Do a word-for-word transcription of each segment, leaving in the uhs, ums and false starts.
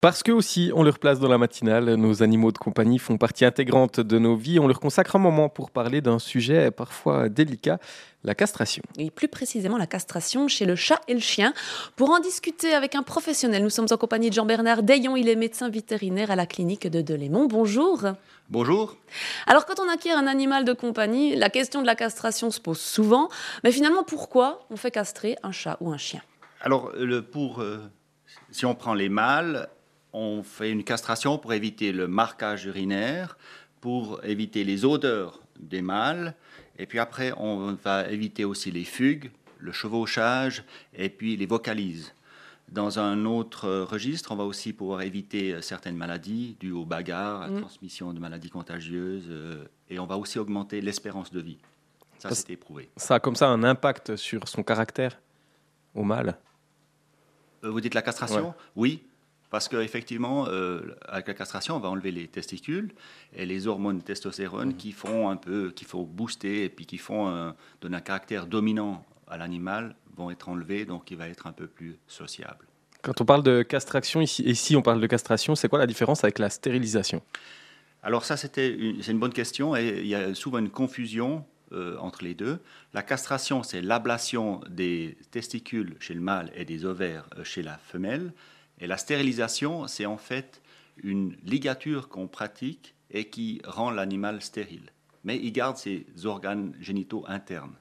Parce que aussi, on leur place dans la matinale, nos animaux de compagnie font partie intégrante de nos vies. On leur consacre un moment pour parler d'un sujet parfois délicat, la castration. Et plus précisément la castration chez le chat et le chien. Pour en discuter avec un professionnel, nous sommes en compagnie de Jean-Bernard Dayon. Il est médecin vétérinaire à la clinique de Delémont. Bonjour. Bonjour. Alors quand on acquiert un animal de compagnie, la question de la castration se pose souvent. Mais finalement, pourquoi on fait castrer un chat ou un chien ? Alors, le, pour, euh, si on prend les mâles, on fait une castration pour éviter le marquage urinaire, pour éviter les odeurs des mâles. Et puis après, on va éviter aussi les fugues, le chevauchage et puis les vocalises. Dans un autre registre, on va aussi pouvoir éviter certaines maladies dues aux bagarres, à la mmh. transmission de maladies contagieuses. Euh, et on va aussi augmenter l'espérance de vie. Ça, ça c'est éprouvé. Ça a comme ça un impact sur son caractère au mâle. Euh, vous dites la castration ? Ouais. Oui. Parce qu'effectivement, euh, avec la castration, on va enlever les testicules et les hormones testostérone mmh. qui font un peu, qu'il faut booster et puis qui font un, donnent un caractère dominant à l'animal, vont être enlevés, donc il va être un peu plus sociable. Quand on parle de castration, ici, ici on parle de castration, c'est quoi la différence avec la stérilisation ? Alors ça, c'était une, c'est une bonne question et il y a souvent une confusion euh, entre les deux. La castration, c'est l'ablation des testicules chez le mâle et des ovaires chez la femelle. Et la stérilisation, c'est en fait une ligature qu'on pratique et qui rend l'animal stérile. Mais il garde ses organes génitaux internes.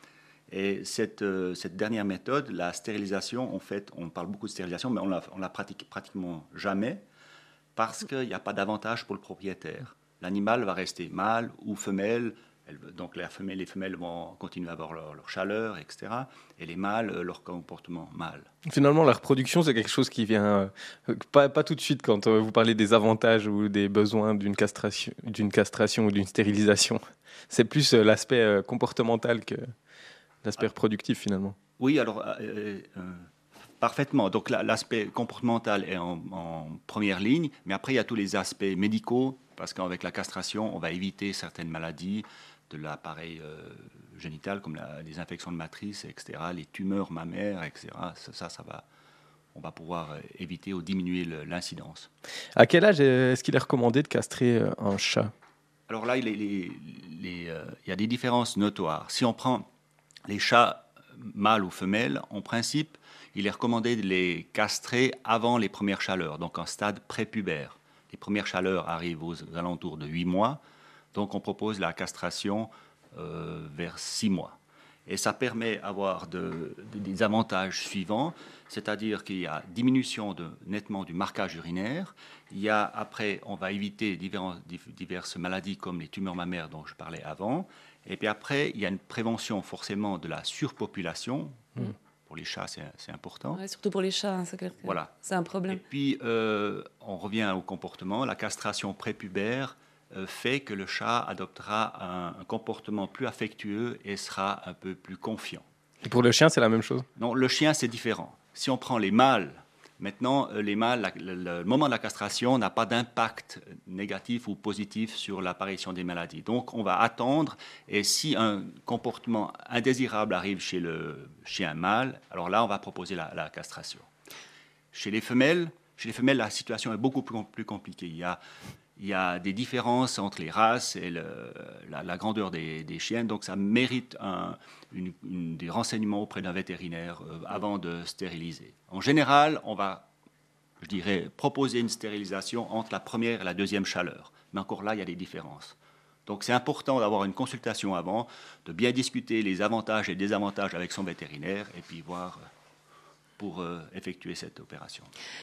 Et cette, euh, cette dernière méthode, la stérilisation, en fait, on parle beaucoup de stérilisation, mais on la, on la pratique pratiquement jamais parce qu'il n'y a pas d'avantage pour le propriétaire. L'animal va rester mâle ou femelle. Elle, donc les femelles, les femelles vont continuer à avoir leur, leur chaleur, et cetera. Et les mâles, leur comportement mâle. Finalement, la reproduction, c'est quelque chose qui vient euh, pas, pas tout de suite quand euh, vous parlez des avantages ou des besoins d'une castration, d'une castration ou d'une stérilisation. C'est plus euh, l'aspect euh, comportemental que l'aspect reproductif finalement. Oui, alors euh, euh, parfaitement. Donc la, l'aspect comportemental est en, en première ligne, mais après il y a tous les aspects médicaux, parce qu'avec la castration, on va éviter certaines maladies de l'appareil euh, génital, comme la, les infections de matrice, et cetera, les tumeurs mammaires, et cetera. Ça, ça, ça va, on va pouvoir éviter ou diminuer le, l'incidence. À quel âge est-ce qu'il est recommandé de castrer un chat ? Alors là, il, est, les, les, euh, il y a des différences notoires. Si on prend les chats mâles ou femelles, en principe, il est recommandé de les castrer avant les premières chaleurs, donc en stade prépubère. Les premières chaleurs arrivent aux alentours de huit mois. Donc, on propose la castration euh, vers six mois. Et ça permet d'avoir de, de, des avantages suivants, c'est-à-dire qu'il y a diminution de, nettement du marquage urinaire. Il y a, après, on va éviter divers, diverses maladies comme les tumeurs mammaires dont je parlais avant. Et puis après, il y a une prévention forcément de la surpopulation. Mmh. Pour les chats, c'est, c'est important. Ouais, surtout pour les chats, hein, c'est clair que voilà. C'est un problème. Et puis, euh, on revient au comportement. La castration prépubère fait que le chat adoptera un, un comportement plus affectueux et sera un peu plus confiant. Et pour le chien, c'est la même chose ? Non, le chien, c'est différent. Si on prend les mâles, maintenant, les mâles, la, le, le moment de la castration n'a pas d'impact négatif ou positif sur l'apparition des maladies. Donc, on va attendre, et si un comportement indésirable arrive chez le chien mâle, alors là, on va proposer la, la castration. Chez les femelles, chez les femelles, la situation est beaucoup plus, plus compliquée. Il y a Il y a des différences entre les races et le, la, la grandeur des, des chiens, donc ça mérite un, une, une, des renseignements auprès d'un vétérinaire euh, avant de stériliser. En général, on va, je dirais, proposer une stérilisation entre la première et la deuxième chaleur. Mais encore là, il y a des différences. Donc c'est important d'avoir une consultation avant, de bien discuter les avantages et désavantages avec son vétérinaire et puis voir pour euh, effectuer cette opération.